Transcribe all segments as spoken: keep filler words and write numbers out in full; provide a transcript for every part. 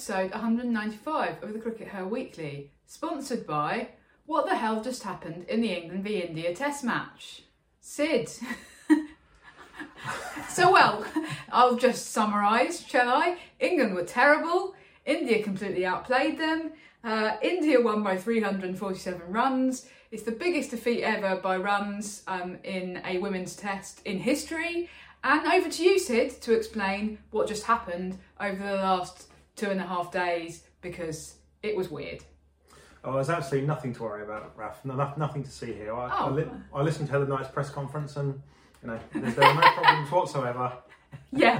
episode one hundred ninety-five of the Cricket Her Weekly, sponsored by What the Hell Just Happened in the England v India Test Match. Sid. So, well, I'll just summarise, shall I? England were terrible, India completely outplayed them, uh, India won by three hundred forty-seven runs. It's the biggest defeat ever by runs um, in a women's test in history. And over to you, Sid, to explain what just happened over the last two and a half days, because it was weird. Oh, there's absolutely nothing to worry about, Raf. No, nothing to see here. I, oh. I, li- I listened to Heather Knight's press conference and, you know, there's, there are no problems whatsoever. Yeah.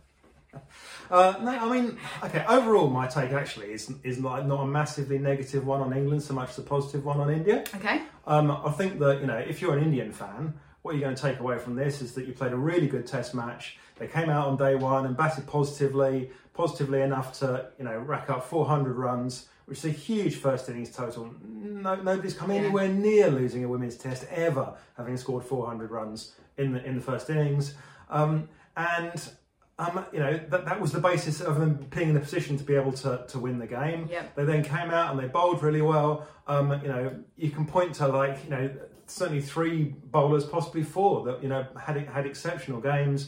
Uh, no, I mean, okay, overall my take actually is is not, not a massively negative one on England so much as a positive one on India. Okay. Um, I think that, you know, if you're an Indian fan, what you're going to take away from this is that you played a really good test match. They came out on day one and batted positively, positively enough to, you know, rack up four hundred runs, which is a huge first innings total. No, nobody's come yeah. anywhere near losing a women's test ever, having scored four hundred runs in the in the first innings. Um, and um, you know that that was the basis of them being in the position to be able to to win the game. Yep. They then came out and they bowled really well. Um, you know, you can point to like you know certainly three bowlers, possibly four, that you know had had exceptional games.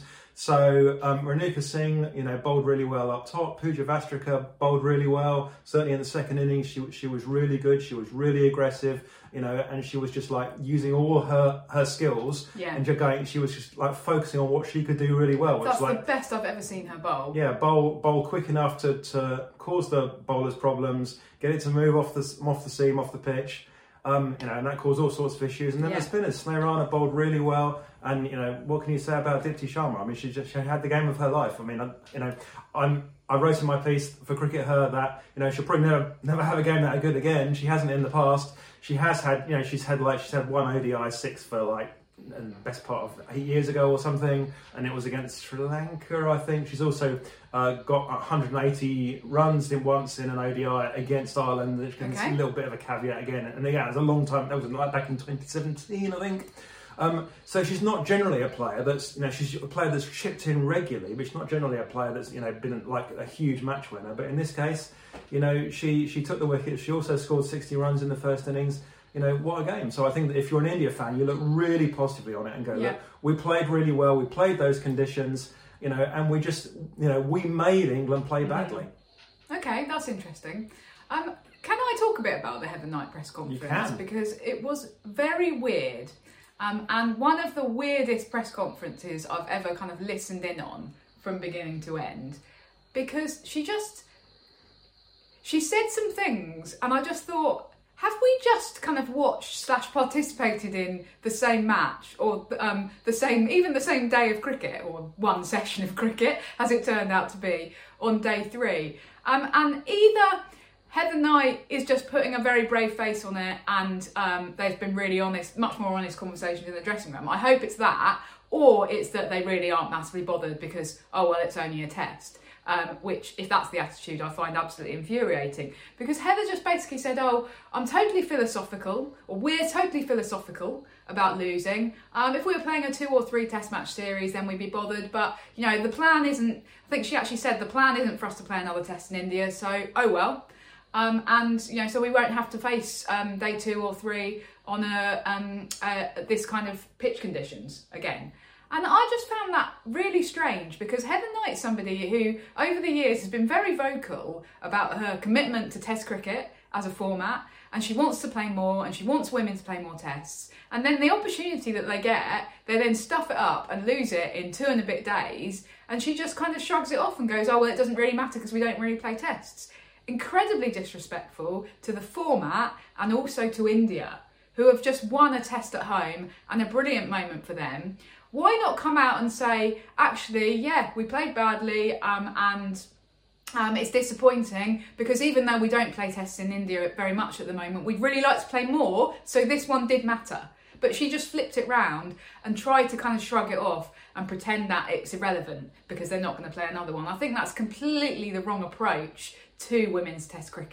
So um, Renuka Singh, you know, bowled really well up top. Pooja Vastrika bowled really well. Certainly in the second innings, she she was really good. She was really aggressive, you know, and she was just like using all her her skills. Yeah. And just going, she was just like focusing on what she could do really well. Which That's is like, the best I've ever seen her bowl. Yeah, bowl bowl quick enough to, to cause the bowlers problems, get it to move off the off the seam, off the pitch. Um, you know, and that caused all sorts of issues. And then yeah. the spinners, Smearana bowled really well. And, you know, what can you say about Dipti Sharma? I mean, she just she had the game of her life. I mean, I, you know, I'm, I wrote in my piece for Cricket Her that, you know, she'll probably never, never have a game that good again. She hasn't in the past. She has had, you know, she's had like, she's had one O D I six for like, the best part of eight years ago or something, and it was against Sri Lanka, I think. She's also uh, got one hundred eighty runs in once in an O D I against Ireland. There's okay. a little bit of a caveat again, and yeah, it was a long time. That was like back in twenty seventeen, I think. Um, so she's not generally a player that's, you know, she's a player that's chipped in regularly, but she's not generally a player that's, you know, been like a huge match winner. But in this case, you know, she she took the wickets. She also scored sixty runs in the first innings. You know, what a game. So I think that if you're an India fan, you look really positively on it and go, yeah. look, we played really well, we played those conditions, you know, and we just, you know, we made England play badly. Okay, that's interesting. Um, can I talk a bit about the Heather Knight press conference? You can. Because it was very weird. Um, and one of the weirdest press conferences I've ever kind of listened in on from beginning to end. Because she just, she said some things and I just thought, have we just kind of watched slash participated in the same match or um, the same, even the same day of cricket or one session of cricket, as it turned out to be on day three? Um, and either Heather Knight is just putting a very brave face on it and um, there's been really honest, much more honest conversations in the dressing room. I hope it's that, or it's that they really aren't massively bothered because, oh, well, it's only a test. Um, which, if that's the attitude, I find absolutely infuriating. Because Heather just basically said, oh, I'm totally philosophical, or we're totally philosophical about losing. Um, if we were playing a two or three test match series, then we'd be bothered. But, you know, the plan isn't, I think she actually said the plan isn't for us to play another test in India, so, oh well. Um, and, you know, so we won't have to face um, day two or three on a, um, uh, this kind of pitch conditions again. And I just found that really strange because Heather Knight's somebody who, over the years, has been very vocal about her commitment to Test cricket as a format, and she wants to play more, and she wants women to play more tests. And then the opportunity that they get, they then stuff it up and lose it in two and a bit days, and she just kind of shrugs it off and goes, oh, well, it doesn't really matter because we don't really play tests. Incredibly disrespectful to the format and also to India, who have just won a test at home and a brilliant moment for them. Why not come out and say, actually, yeah, we played badly um, and um, it's disappointing because even though we don't play tests in India very much at the moment, we'd really like to play more, so this one did matter. But she just flipped it round and tried to kind of shrug it off and pretend that it's irrelevant because they're not going to play another one. I think that's completely the wrong approach to women's test cricket.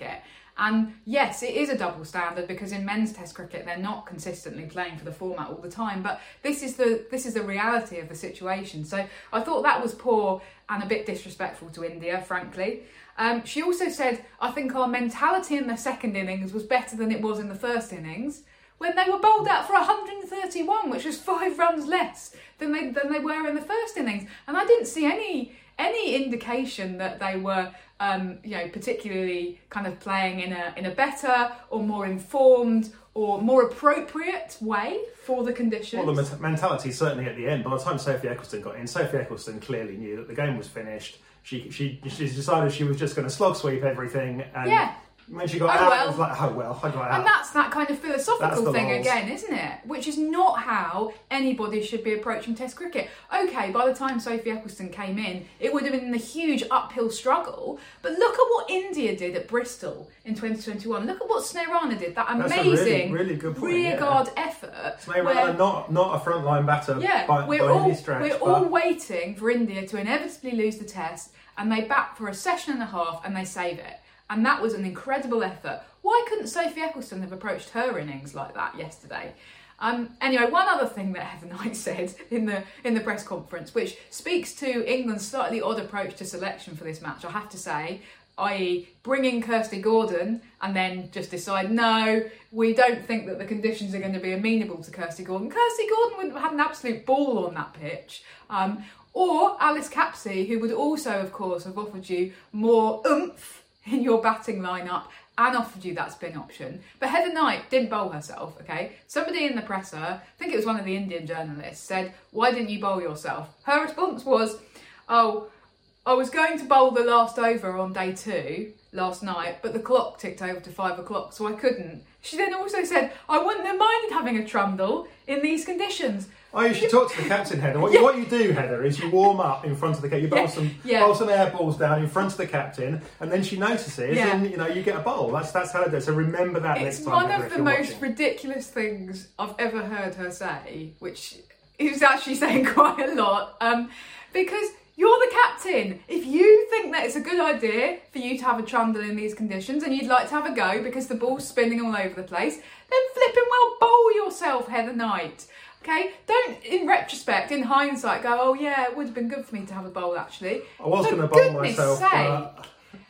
And yes, it is a double standard because in men's Test cricket they're not consistently playing for the format all the time. But this is the this is the reality of the situation. So I thought that was poor and a bit disrespectful to India, frankly. Um, she also said, I think our mentality in the second innings was better than it was in the first innings, when they were bowled out for one hundred thirty-one, which was five runs less than they than they were in the first innings. And I didn't see any any indication that they were, um, you know, particularly kind of playing in a in a better or more informed or more appropriate way for the conditions. Well, the mentality certainly at the end. By the time Sophie Ecclestone got in, Sophie Ecclestone clearly knew that the game was finished. She she she decided she was just going to slog sweep everything, and yeah. when she got oh, out, well. it was like, oh well, I got out. And that's that kind of philosophical thing lols. again, isn't it? Which is not how anybody should be approaching Test cricket. Okay, by the time Sophie Ecclestone came in, it would have been a huge uphill struggle. But look at what India did at Bristol in twenty twenty-one. Look at what Snehirana did. That That's amazing a really, really good point, rearguard yeah. effort. Snehirana, not not a frontline batter Yeah, by, we're by all any stretch. we're but... all waiting for India to inevitably lose the Test, and they bat for a session and a half and they save it. And that was an incredible effort. Why couldn't Sophie Ecclestone have approached her innings like that yesterday? Um, anyway, one other thing that Heather Knight said in the in the press conference, which speaks to England's slightly odd approach to selection for this match, I have to say, that is bringing Kirsty Gordon and then just decide, no, we don't think that the conditions are going to be amenable to Kirsty Gordon. Kirsty Gordon would have had an absolute ball on that pitch. Um, or Alice Capsey, who would also, of course, have offered you more oomph in your batting lineup and offered you that spin option. But Heather Knight didn't bowl herself, okay? Somebody in the presser, I think it was one of the Indian journalists, said, why didn't you bowl yourself? Her response was, oh, I was going to bowl the last over on day two last night, but the clock ticked over to five o'clock, so I couldn't. She then also said, I wouldn't have minded having a trundle in these conditions. Oh, you should talk to the captain, Heather. What, Yeah. you, what you do, Heather, is you warm up in front of the captain. You bowl Yeah. some Yeah. bowl some air balls down in front of the captain, and then she notices, Yeah. and you know you get a bowl. That's that's how it does. So remember that It's next time. one Heather, of if the you're most watching. ridiculous things I've ever heard her say, which is actually saying quite a lot, um, because you're the captain. If you think that it's a good idea for you to have a trundle in these conditions and you'd like to have a go because the ball's spinning all over the place, then flipping well bowl yourself, Heather Knight. Okay, don't in retrospect, in hindsight, go, oh yeah, it would have been good for me to have a bowl actually. I was For going to bowl goodness myself. sake. But...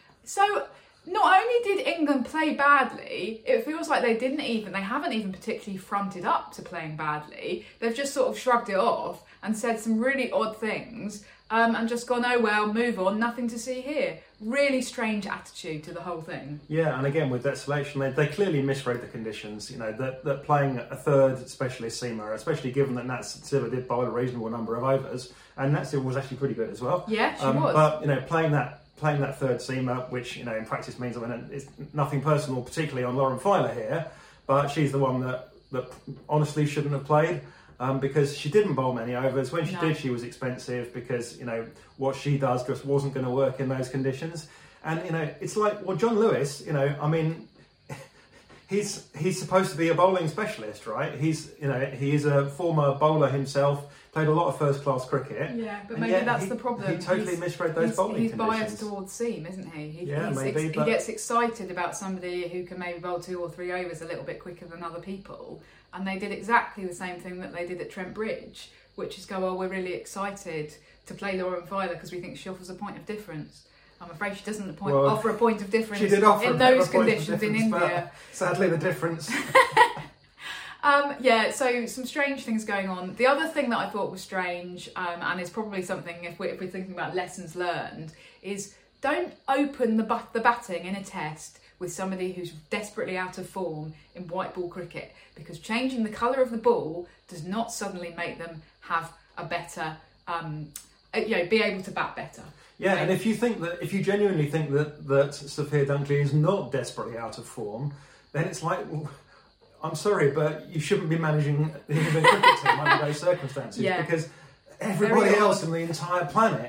So not only did England play badly, it feels like they didn't even, they haven't even particularly fronted up to playing badly. They've just sort of shrugged it off and said some really odd things um, and just gone, oh well, move on, nothing to see here. Really strange attitude to the whole thing. Yeah, and again with that selection, they, they clearly misread the conditions. You know, that, that playing a third specialist seamer, especially given that Nat Silva did bowl a reasonable number of overs, and Nat Silva was actually pretty good as well. Yeah, she um, was. But you know, playing that playing that third seamer, which you know in practice means, I mean, it's nothing personal, particularly on Lauren Filer here, but she's the one that that honestly shouldn't have played. Um, because she didn't bowl many overs. When she No. did, she was expensive because, you know, what she does just wasn't going to work in those conditions. And, you know, it's like, well, John Lewis, you know, I mean, he's he's supposed to be a bowling specialist, right? He's, you know, he is a former bowler himself, played a lot of first-class cricket. Yeah, but and maybe yet that's he, the problem. He totally He's- misread those he's, bowling he's conditions. biased towards seam, isn't he? he Yeah, he's maybe, ex- but- He gets excited about somebody who can maybe bowl two or three overs a little bit quicker than other people. And they did exactly the same thing that they did at Trent Bridge, which is go, oh, we're really excited to play Lauren Filer because we think she offers a point of difference. I'm afraid she doesn't point, Well, offer a point of difference She did offer in a bit of those a point of conditions in difference, but India. Sadly, the difference. Um, yeah, so some strange things going on. The other thing that I thought was strange, um, and is probably something if we're, if we're thinking about lessons learned, is don't open the, bat- the batting in a test with somebody who's desperately out of form in white ball cricket, because changing the colour of the ball does not suddenly make them have a better, um, uh, you know, be able to bat better. Yeah, Okay? and if you think that, if you genuinely think that that Sophia Dunkley is not desperately out of form, then it's like, well, I'm sorry, but you shouldn't be managing the England cricket team under those circumstances, Yeah. because everybody Very else odd. on the entire planet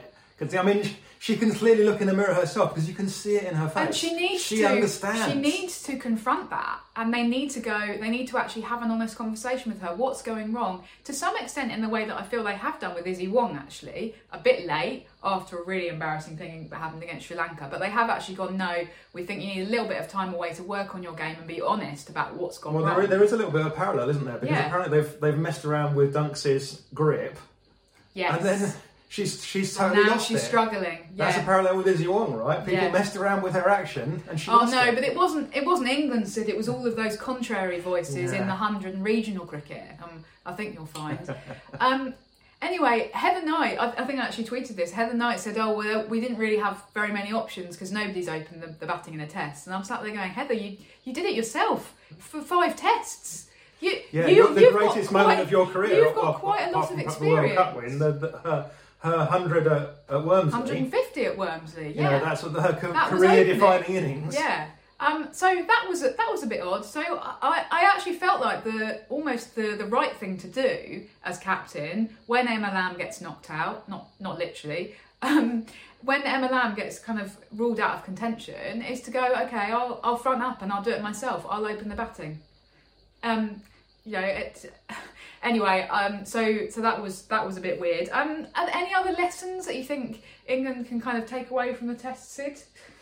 Because I mean, she can clearly look in the mirror herself because you can see it in her face. And she needs she to. understands. She needs to confront that, and they need to go. They need to actually have an honest conversation with her. What's going wrong? To some extent, in the way that I feel they have done with Izzy Wong, actually, a bit late after a really embarrassing thing that happened against Sri Lanka. But they have actually gone. No, we think you need a little bit of time away to work on your game and be honest about what's gone well, wrong. Well, there, there is a little bit of parallel, isn't there? Because yeah. apparently they've they've messed around with Dunks' grip. Yes. And then. She's she's totally now lost she's it. struggling. Yeah. That's a parallel with Izzy Wong, right? People yeah. messed around with her action, and she. Oh lost no, it. but it wasn't. It wasn't England, Sid. It was all of those contrary voices yeah. in the hundred and regional cricket. Um, I think you'll find. um, anyway, Heather Knight. I, I think I actually tweeted this. Heather Knight said, "Oh, well, we didn't really have very many options because nobody's opened the, the batting in a test." And I'm sat there going, "Heather, you you did it yourself for five tests." You, yeah, you, you're the you've greatest got moment quite, of your career. You've got off, quite a lot off, of off experience. The World Cup win, the, the, her, her hundred at, at Wormsley. one hundred fifty at Wormsley. Yeah, you know, that's what her that career-defining innings. Yeah. Um, so that was a, that was a bit odd. So I, I actually felt like the almost the, the right thing to do as captain when Emma Lamb gets knocked out, not not literally, um, when Emma Lamb gets kind of ruled out of contention, is to go, okay, I'll I'll front up and I'll do it myself. I'll open the batting. Um, you know, it, anyway. Um, so so that was that was a bit weird. Um, are there any other lessons that you think England can kind of take away from the test, Sid?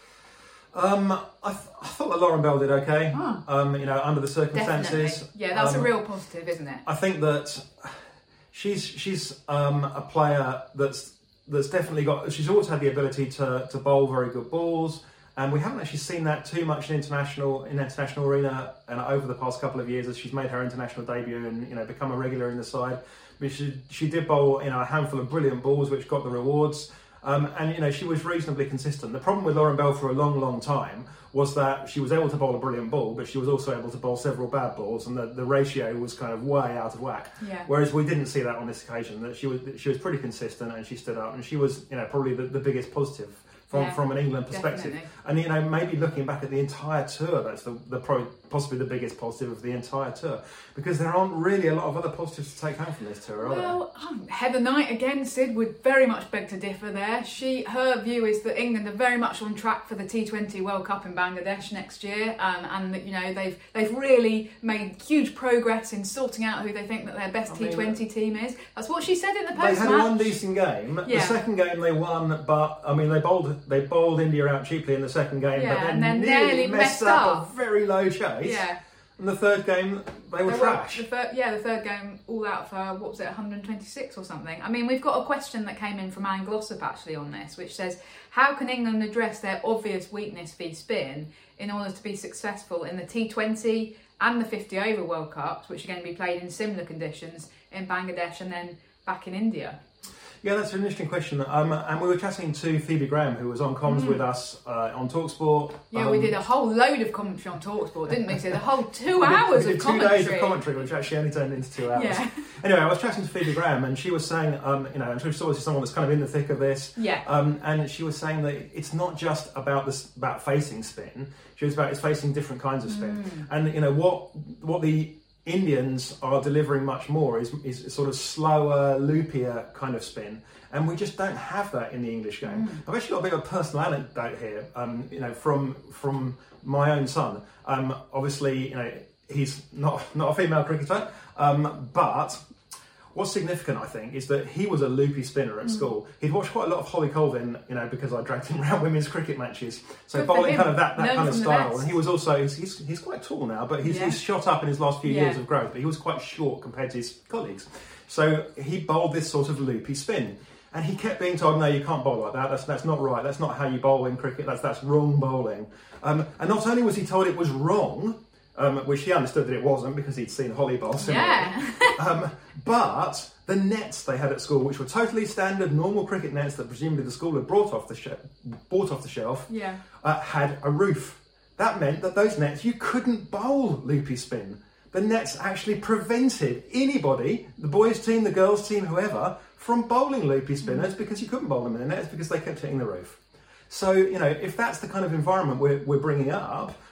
Um, I, th- I thought that Lauren Bell did okay. Oh. Um, you know, under the circumstances. Definitely. Yeah, that's um, a real positive, isn't it? I think that she's she's um, a player that's that's definitely got. She's always had the ability to to bowl very good balls, and we haven't actually seen that too much in international in international arena and over the past couple of years as she's made her international debut and you know become a regular in the side. I mean, she she did bowl you know a handful of brilliant balls which got the rewards. Um, and, you know, she was reasonably consistent. The problem with Lauren Bell for a long, long time was that she was able to bowl a brilliant ball, but she was also able to bowl several bad balls, and the, the ratio was kind of way out of whack. Yeah. Whereas we didn't see that on this occasion, that she was she was pretty consistent and she stood up, and she was, you know, probably the, the biggest positive from, yeah, from an England perspective. Definitely. And, you know, maybe looking back at the entire tour, that's the, the pro, possibly the biggest positive of the entire tour, because there aren't really a lot of other positives to take home from this tour, are there? Well, um, Heather Knight, again, Sid, would very much beg to differ there. She, her view is that England are very much on track for the T twenty World Cup in Bangladesh next year, um, and that, you know, they've they've really made huge progress in sorting out who they think that their best I T twenty mean, team is. That's what she said in the post-match. They had one decent game. Yeah. The second game they won, but I mean they bowled they bowled India out cheaply in the second game, yeah, but then, and then nearly, nearly messed, messed up, up a very low chase. Yeah. And the third game, they were they trash. Were, the third, yeah, the third game all out for, what was it, one hundred twenty-six or something. I mean, we've got a question that came in from Anne Glossop actually on this, which says, how can England address their obvious weakness v spin in order to be successful in the T twenty and the fifty over World Cups, which are going to be played in similar conditions in Bangladesh and then back in India? Yeah, that's an interesting question. Um, and we were chatting to Phoebe Graham, who was on comms mm. with us uh, on TalkSport. Yeah, um, we did a whole load of commentary on TalkSport, didn't we? So the whole two hours we did of two commentary. Two days of commentary, which actually only turned into two hours. Yeah. Anyway, I was chatting to Phoebe Graham, and she was saying, um, you know, and she's obviously someone that's kind of in the thick of this. Yeah. Um, and she was saying that it's not just about this about facing spin. She was about it's facing different kinds of spin. Mm. And you know what what the Indians are delivering much more is is sort of slower, loopier kind of spin. And we just don't have that in the English game. Mm. I've actually got a bit of a personal anecdote here, um, you know, from from my own son. Um, obviously, you know, he's not not a female cricketer, um, but what's significant, I think, is that he was a loopy spinner at mm. school. He'd watched quite a lot of Holly Colvin, you know, because I dragged him around women's cricket matches. So Good bowling kind of that, that Learn kind of style. And he was also, he's, he's, he's quite tall now, but he's, yeah. he's shot up in his last few yeah. years of growth, but he was quite short compared to his colleagues. So he bowled this sort of loopy spin. And he kept being told, no, you can't bowl like that. That's that's not right. That's not how you bowl in cricket. That's that's wrong bowling. Um, and not only was he told it was wrong, um, which he understood that it wasn't because he'd seen Holly bowl similarly. Yeah. um, but the nets they had at school, which were totally standard, normal cricket nets that presumably the school had brought off the sh- bought off the shelf, yeah. uh, had a roof. That meant that those nets you couldn't bowl loopy spin. The nets actually prevented anybody, the boys' team, the girls' team, whoever, from bowling loopy spinners mm. because you couldn't bowl them in the nets because they kept hitting the roof. So, you know, if that's the kind of environment we're, we're bringing up,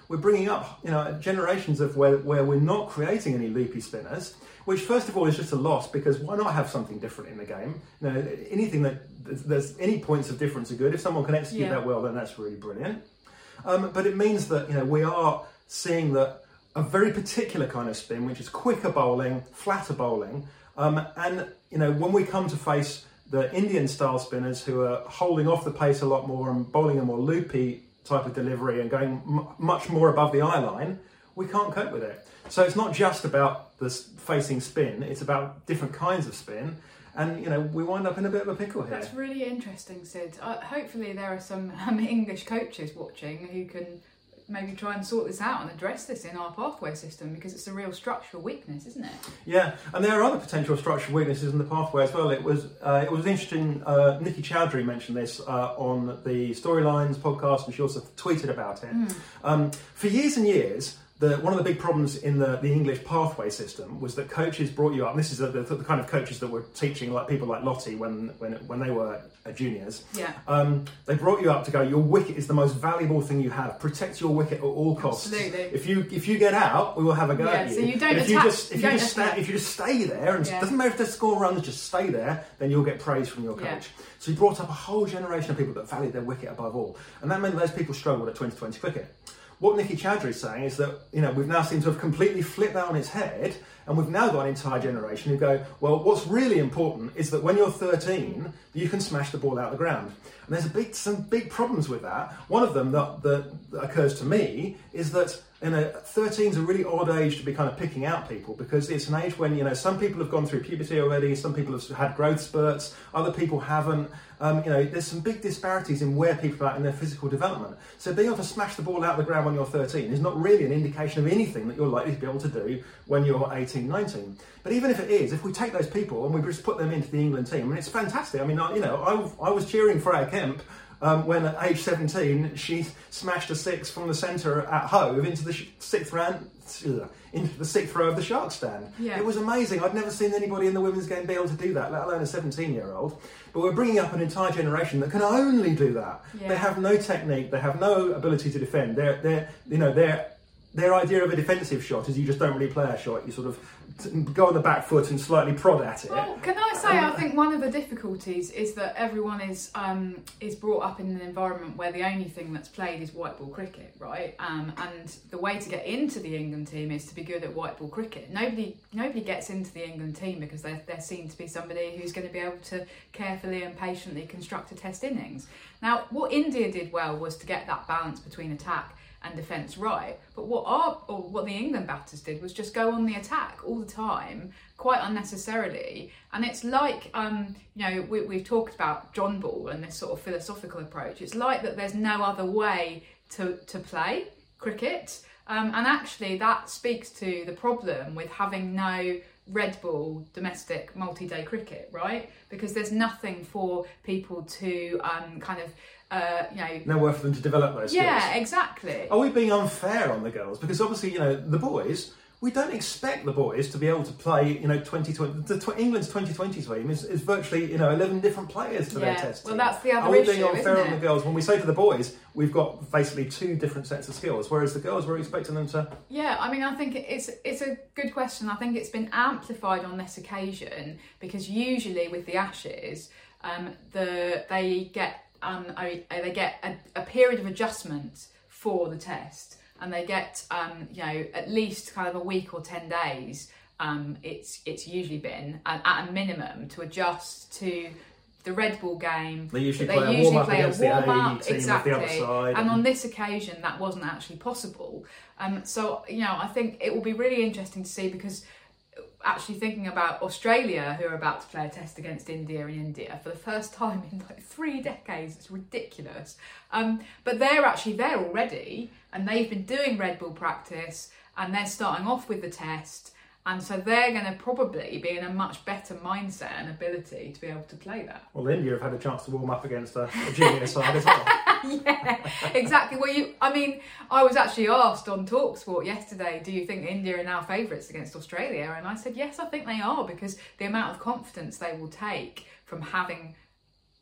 we're bringing up, you know, generations of where, where we're not creating any loopy spinners, which first of all is just a loss, because why not have something different in the game? You know, anything that there's any points of difference are good. If someone can execute Yeah. that well, then that's really brilliant. Um, but it means that, you know, we are seeing that a very particular kind of spin, which is quicker bowling, flatter bowling, um, and you know, when we come to face the Indian style spinners who are holding off the pace a lot more and bowling a more loopy type of delivery and going m- much more above the eye line, we can't cope with it. So it's not just about the facing spin, it's about different kinds of spin. And, you know, we wind up in a bit of a pickle here. That's really interesting, Sid. Uh, hopefully there are some um, English coaches watching who can maybe try and sort this out and address this in our pathway system, because it's a real structural weakness, isn't it? Yeah, and there are other potential structural weaknesses in the pathway as well. It was uh, it was interesting, uh, Nikki Chowdhury mentioned this uh, on the Storylines podcast, and she also tweeted about it. Mm. Um, for years and years, The, one of the big problems in the, the English pathway system was that coaches brought you up, and this is the, the, the kind of coaches that were teaching, like people like Lottie when when, when they were uh, juniors. Yeah. Um, they brought you up to go, your wicket is the most valuable thing you have. Protect your wicket at all costs. Absolutely. If you if you get out, we will have a go yeah, at you. So you don't But if attack, you just if you, you just sta- if you just stay there, and Yeah. it doesn't matter if they score runs, just stay there, then you'll get praise from your coach. Yeah. So he brought up a whole generation of people that valued their wicket above all, and that meant those people struggled at twenty twenty cricket. What Nikki Chowdhury is saying is that, you know, we've now seemed to have completely flipped that on its head, and we've now got an entire generation who go, well, what's really important is that when you're thirteen, you can smash the ball out of the ground. And there's a big, some big problems with that. One of them that, that, that occurs to me is that, you know, thirteen is a really odd age to be kind of picking out people, because it's an age when, you know, some people have gone through puberty already, some people have had growth spurts, other people haven't. Um, you know, there's some big disparities in where people are at in their physical development. So being able to smash the ball out of the ground when you're thirteen is not really an indication of anything that you're likely to be able to do when you're eighteen, nineteen. But even if it is, if we take those people and we just put them into the England team, I mean, it's fantastic. I mean, I, you know, I, I was cheering Freya Kemp um, when at age seventeen, she smashed a six from the centre at Hove into the sh- sixth round, into the sixth row of the Shark stand. Yeah. It was amazing. I'd never seen anybody in the women's game be able to do that, let alone a seventeen-year-old. But we're bringing up an entire generation that can only do that. Yeah. They have no technique. They have no ability to defend. They're, they're, you know, their their idea of a defensive shot is you just don't really play a shot. You sort of t- go on the back foot and slightly prod at it. Well, can I say, I think one of the difficulties is that everyone is um, is brought up in an environment where the only thing that's played is white ball cricket, right? Um, and the way to get into the England team is to be good at white ball cricket. Nobody nobody gets into the England team because they're, they're seen to be somebody who's going to be able to carefully and patiently construct a test innings. Now, what India did well was to get that balance between attack and defence right, but what our or what the England batters did was just go on the attack all the time, quite unnecessarily. And it's like um, you know we, we've talked about John Ball and this sort of philosophical approach. It's like that there's no other way to to play cricket, um, and actually that speaks to the problem with having no red ball domestic multi-day cricket, right? Because there's nothing for people to um, kind of Uh, you know, nowhere for them to develop those skills. Yeah, exactly. Are we being unfair on the girls? Because obviously, you know, the boys, we don't expect the boys to be able to play, you know, twenty twenty. The tw- England's twenty twenty team is, is virtually, you know, eleven different players to yeah. their test Well, team. that's the other Are we issue, being unfair isn't on it? the girls when we say to the boys, we've got basically two different sets of skills, whereas the girls, we're expecting them to... Yeah, I mean, I think it's it's a good question. I think it's been amplified on this occasion because usually with the Ashes, um, the they get um, they get a, a period of adjustment for the test, and they get um, you know at least kind of a week or ten days. Um, it's it's usually been at, at a minimum to adjust to the red ball game. They usually they play a usually warm-up play a against the A warm-up, team exactly. of the other side. And on this occasion, that wasn't actually possible. Um, so, you know, I think it will be really interesting to see, because actually thinking about Australia, who are about to play a test against India in India for the first time in like three decades, it's ridiculous. Um, but they're actually there already, and they've been doing red ball practice, and they're starting off with the test. And so they're going to probably be in a much better mindset and ability to be able to play that. Well, India have had a chance to warm up against a, a junior side as well. Yeah, exactly. Well, you, I mean, I was actually asked on TalkSport yesterday, do you think India are now favourites against Australia? And I said, yes, I think they are, because the amount of confidence they will take from having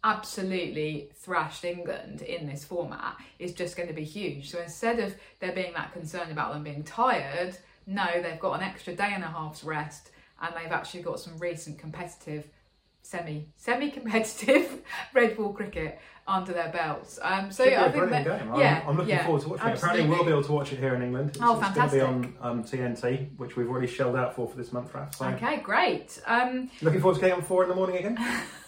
absolutely thrashed England in this format is just going to be huge. So instead of there being that concern about them being tired, no, they've got an extra day and a half's rest, and they've actually got some recent competitive, semi semi competitive red ball cricket under their belts. Um, so Should be I a think brilliant that, game. I'm, yeah, I'm looking yeah, forward to watching absolutely. it. Apparently, we'll be able to watch it here in England. It's, Oh, it's fantastic. going to be on um, T N T, which we've already shelled out for for this month, Raf. So Okay, great. Um, looking forward to getting on four in the morning again.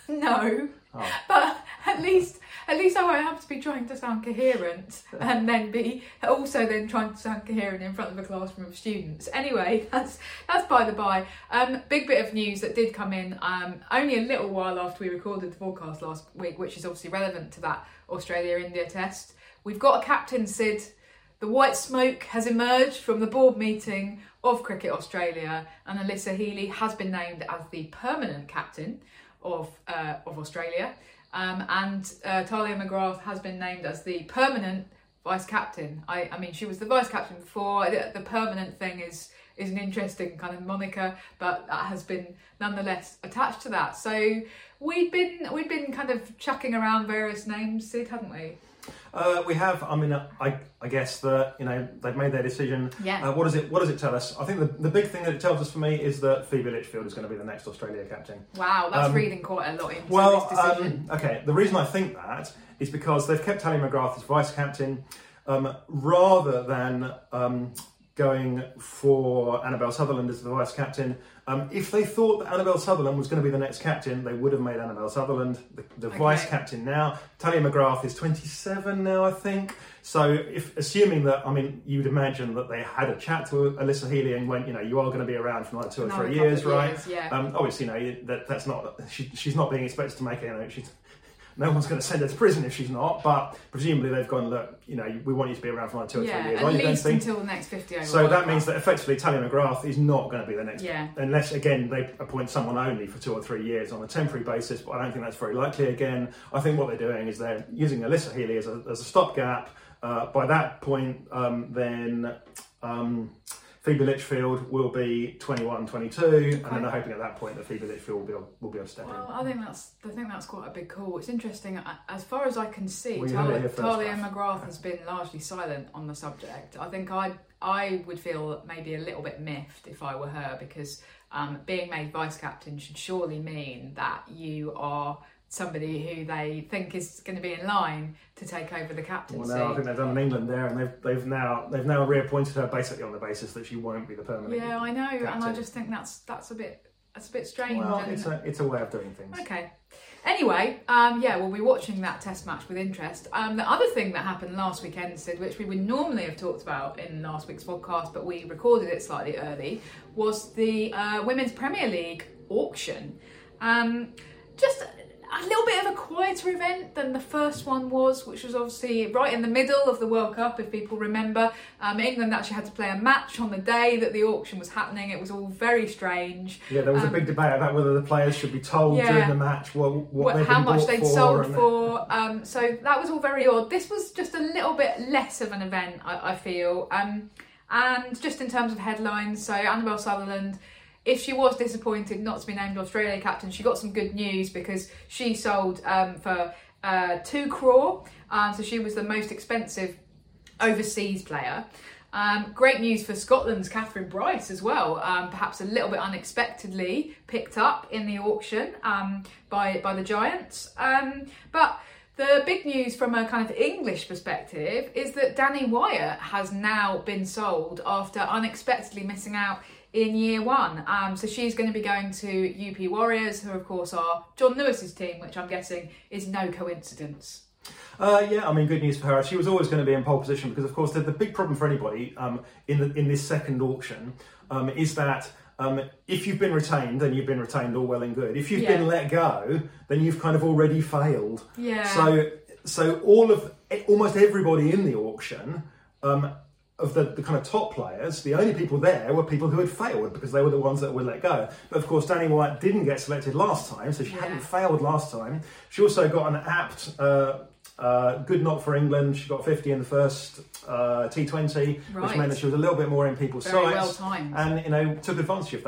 no, Oh. but at least at least I won't have to be trying to sound coherent and then be also then trying to sound coherent in front of a classroom of students. Anyway, that's that's by the by. Um, big bit of news that did come in um, only a little while after we recorded the forecast last week, which is obviously relevant to that Australia-India test. We've got a captain, Sid. The white smoke has emerged from the board meeting of Cricket Australia, and Alyssa Healy has been named as the permanent captain of uh, of Australia. Um, and uh, Talia McGrath has been named as the permanent vice captain. I, I mean, she was the vice captain before. The, the permanent thing is is an interesting kind of moniker, but that has been nonetheless attached to that. So we've been we've been kind of chucking around various names, Sid, haven't we? Uh, we have. I mean, I, I guess that you know they've made their decision. Yeah. Uh, what does it What does it tell us? I think the, the big thing that it tells us for me is that Phoebe Litchfield is going to be the next Australia captain. Wow, that's Um, reading quite a lot into Well, this decision. um, okay. The reason I think that is because they've kept Talia McGrath as vice captain, um, rather than um, going for Annabelle Sutherland as the vice captain. Um, if they thought that Annabelle Sutherland was going to be the next captain, they would have made Annabelle Sutherland the, the Okay. vice captain now. Talia McGrath is twenty-seven now, I think. So, if assuming that, I mean, you'd imagine that they had a chat to Alyssa Healy and went, you know, you are going to be around for another two or Another three couple years, of right? years, yeah. Um, obviously, you know, that that's not. She, she's not being expected to make it. You know, she's. No one's going to send her to prison if she's not, but presumably they've gone, look, you know, we want you to be around for like two or yeah, three years. at Are you going least to think? until the next fifty over. So that means that effectively Talia McGrath is not going to be the next, Yeah. unless again they appoint someone only for two or three years on a temporary basis. But I don't think that's very likely. Again, I think what they're doing is they're using Alyssa Healy as a, as a stopgap. Uh, by that point, um, then um, Phoebe Litchfield will be twenty-one, twenty-two, okay. And then they're hoping at that point that Phoebe Litchfield will be able, will be able to step in. Well, I think that's I think that's quite a big call. It's interesting. As far as I can see, Well, you heard it Talia, here first, Talia Raf. McGrath has been largely silent on the subject. I think I I would feel maybe a little bit miffed if I were her, because um, being made vice captain should surely mean that you are somebody who they think is going to be in line to take over the captaincy. Well, no, I think they've done in England there, and they've they've now they've now reappointed her basically on the basis that she won't be the permanent. Yeah, I know, captain. and I just think that's that's a bit that's a bit strange. Well, and, it's a it's a way of doing things. Okay. Anyway, um, yeah, we'll be watching that test match with interest. Um, the other thing that happened last weekend, Sid, which we would normally have talked about in last week's podcast, but we recorded it slightly early, was the uh, Women's Premier League auction. Um, just a little bit of a quieter event than the first one was, which was obviously right in the middle of the World Cup, if people remember. Um, England actually had to play a match on the day that the auction was happening. It was all very strange. Yeah, there was um, a big debate about whether the players should be told yeah, during the match what, what, what they'd how been much bought they'd for sold and- for. Um, so that was all very odd. This was just a little bit less of an event, I, I feel. Um, and just in terms of headlines, so Annabelle Sutherland, if she was disappointed not to be named Australia captain, she got some good news because she sold um, for uh, two crore. Um, so she was the most expensive overseas player. Um, great news for Scotland's Catherine Bryce as well. Um, perhaps a little bit unexpectedly picked up in the auction um, by by the Giants. Um, but the big news from a kind of English perspective is that Danny Wyatt has now been sold after unexpectedly missing out in year one. Um, so she's going to be going to U P Warriors, who of course are John Lewis's team, which I'm guessing is no coincidence. Uh, yeah, I mean, good news for her. She was always going to be in pole position because, of course, the, the big problem for anybody um, in the, in this second auction um, is that um, if you've been retained, then you've been retained all well and good. If you've Yeah. been let go, then you've kind of already failed. Yeah. So, so all of almost everybody in the auction. Um, Of the, the kind of top players, the only people there were people who had failed because they were the ones that were let go. But of course, Danny Wyatt didn't get selected last time, so she Yeah. hadn't failed last time. She also got an apt uh, uh, good knock for England. She got fifty in the first uh, T twenty, Right. which meant that she was a little bit more in people's Very sights. well timed. And, you know, took advantage of that.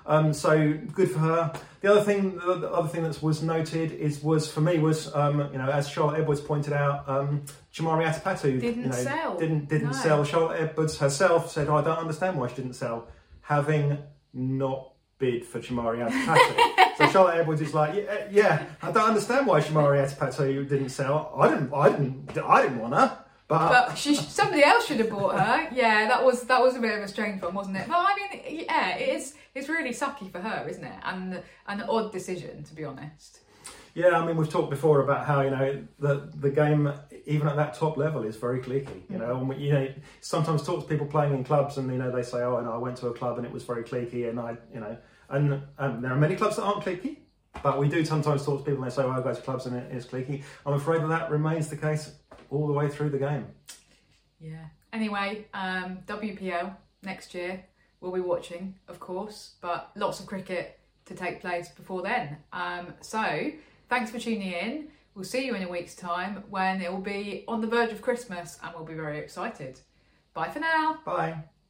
Um, so good for her. The other thing, the other thing that was noted is was for me was um, you know, as Charlotte Edwards pointed out, um, Jamari Atapatu Didn't you know, sell. Didn't didn't No. sell. Charlotte Edwards herself said, "I don't understand why she didn't sell, having not bid for Jamari Atapatu." So Charlotte Edwards is like, yeah, yeah, I don't understand why Jamari Atapatu didn't sell. I didn't, I didn't, I didn't want her. But, But she, somebody else should have bought her. Yeah, that was that was a bit of a strange one, wasn't it? Well, I mean, yeah, it is. It's really sucky for her, isn't it? And an odd decision, to be honest. Yeah, I mean, we've talked before about how, you know, the the game, even at that top level, is very cliquey. You know, and we, you know, sometimes talk to people playing in clubs, and you know, they say, "Oh, and I went to a club and it was very cliquey," and I, you know, and um, there are many clubs that aren't cliquey, but we do sometimes talk to people and they say, "Oh, I go to clubs and it is cliquey." I'm afraid that that remains the case all the way through the game. Yeah. Anyway, um, W P L next year we'll be watching, of course, but lots of cricket to take place before then. Um, so thanks for tuning in. We'll see you in a week's time when it will be on the verge of Christmas and we'll be very excited. Bye for now. Bye.